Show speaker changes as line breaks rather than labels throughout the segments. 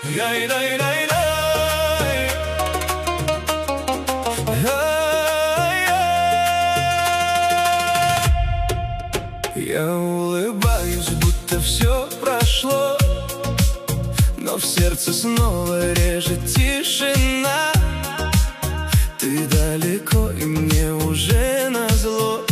Я улыбаюсь, будто все прошло, но в сердце снова режет тишина. Ты далеко, и мне уже назло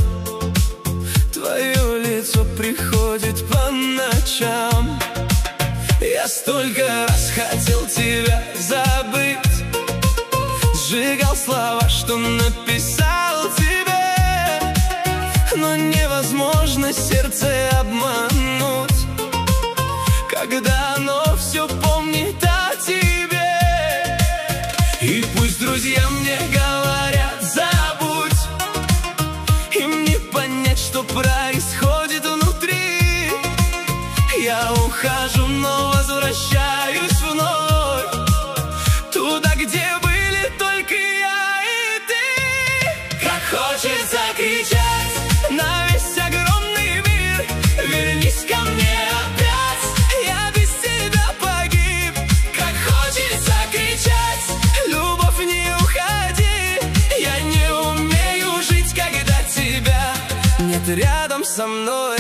твое лицо приходит по ночам. Я столько раз хотел тебя забыть, сжигал слова, что написал тебе, но невозможно сердце обмануть, когда оно все помнит о тебе. И пусть друзья мне говорят забудь, им не понять, что происходит внутри. Я ухожу, но возвращаюсь вновь туда, где были только я и ты. Как хочется кричать на весь огромный мир: вернись ко мне опять, я без тебя погиб. Как хочется кричать: любовь, не уходи, я не умею жить, когда тебя нет рядом со мной.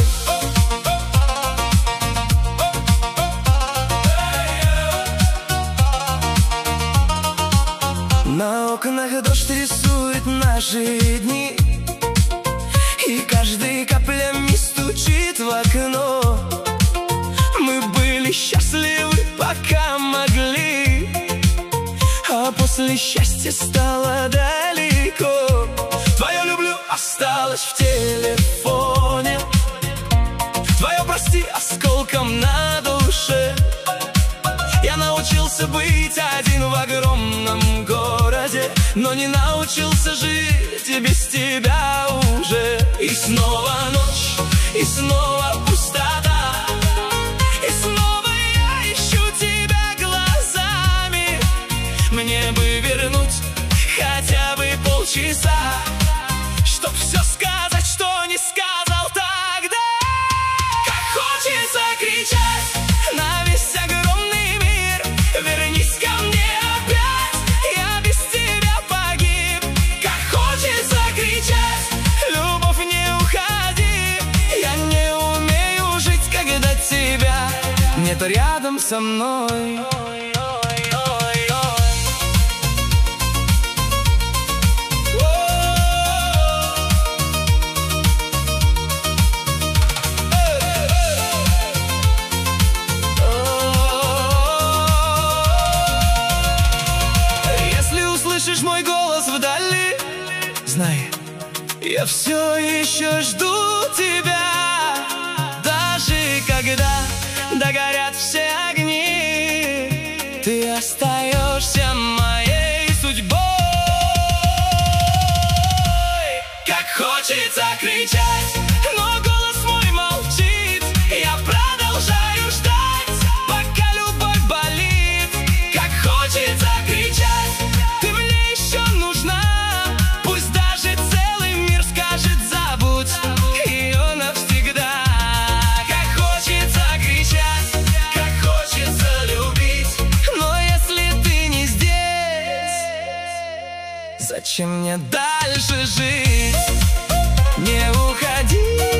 На окнах дождь рисует наши дни, и каждой каплями стучит в окно. Мы были счастливы, пока могли, а после счастья стало далеко. Твое люблю осталось в телефоне, твое прости осколком на душе. Я научился быть один в огромном городе, но не научился жить без тебя уже. И снова ночь, и снова пустота, и снова я ищу тебя глазами. Мне бы вернуть хотя бы полчаса, чтоб все сказать, что не сказал тогда. Как хочется кричать на весь огромный мир: вернись ко мне опять, я без тебя погиб. Как хочется кричать: любовь, не уходи, я не умею жить, когда тебя нет рядом со мной. Слышишь мой голос вдали? Знай, я все еще жду тебя, даже когда догорят все огни. Ты остаешься моей судьбой. Как хочется кричать, но голос мой молчит. Я продолжаю ждать, пока любовь болит. Как хочется кричать: зачем мне дальше жить? Не уходи.